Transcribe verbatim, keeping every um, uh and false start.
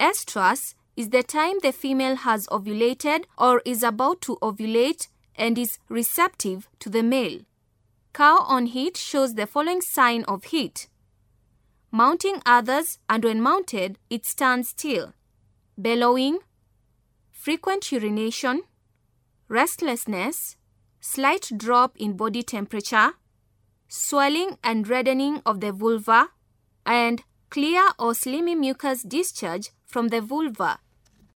Estrus is the time the female has ovulated or is about to ovulate and is receptive to the male. Cow on heat shows the following sign of heat: mounting others, and when mounted, it stands still. Bellowing, frequent urination, restlessness, slight drop in body temperature, swelling and reddening of the vulva, and clear or slimy mucus discharge from the vulva.